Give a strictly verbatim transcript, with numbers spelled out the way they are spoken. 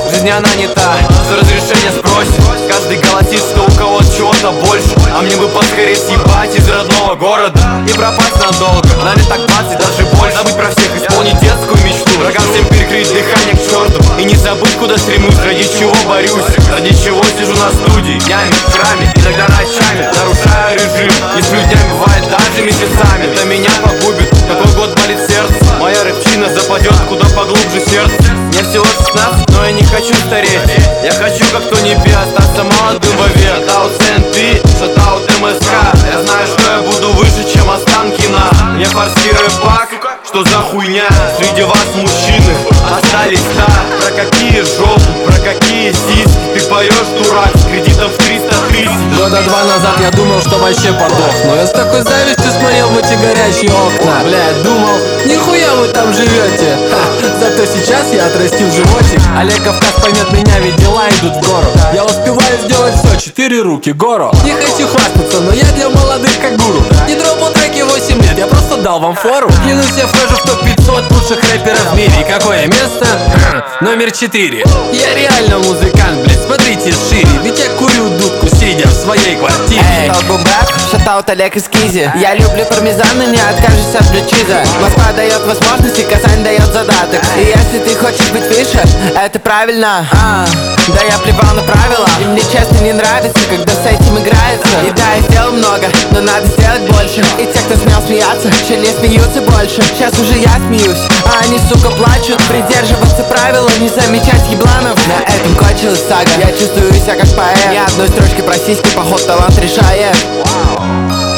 В жизни она не та, что разрешение спросит. Каждый голосит, что у кого чего-то больше, а мне бы поскорее съебать из родного города и пропасть надолго. На летах двадцать, даже больше. Забыть про всех, исполнить детскую мечту. Врагам всем перекрыть дыхание к черту и не забыть, куда стремлюсь, ради чего борюсь, ради чего сижу на студии днями, в храме, иногда ночами, нарушая режим. Не сплю днями, бывает даже месяцами. Это меня погубит, какой год болит сердце. Моя рэпчина западет куда поглубже сердце. Мне всего шестнадцать, но я не хочу стареть. Я хочу, как Тони Би, остаться молодым вовек. Шатаут СНТ, шатаут МСК. Я знаю, что я буду выше, чем Останкина. Не форсируй пак, что за хуйня? Среди вас мужчины остались, да. Про какие жопы, про какие сиськи ты поешь, дурак, с кредитом в триста тысяч. Года два назад я думал, что вообще подохну. Я с такой завистью смотрел в эти горящие окна. Блядь, думал, нихуя вы там живете. Ха, зато сейчас я отрастил животик. Олег Кавказ поймет меня, ведь дела идут в гору. Я успеваю сделать все, четыре руки, гору. Не хочу хвастаться, но я для молодых как гуру. Не дропал треки восемь лет, я просто дал вам фору. Клянусь, я вхожу в топ пятьсот лучших рэперов в мире. И какое место? Номер четыре. Я реально музыкант, блядь, смотрите шире. Ведь я курю дудку, сидя в своей квартире. Шатаут Бумбэп, шатаут Олег из Кизи. Я люблю пармезан, но не откажусь от блючиза. Москва дает возможности, Казань дает задаток. И если ты хочешь быть выше, это правильно. а, Да я плевал на правила. И мне честно не нравится, когда с этим играется. И да, я сделал много, но надо сделать больше. И те, кто смел смеяться, че не смеются больше. Сейчас уже я смеюсь, а они, сука, плачут. Придерживаться правила, не замечать ебланов. На этом кончилась сага. Я чувствую себя как поэт. Ни одной строчки про сиськи, поход талант решает.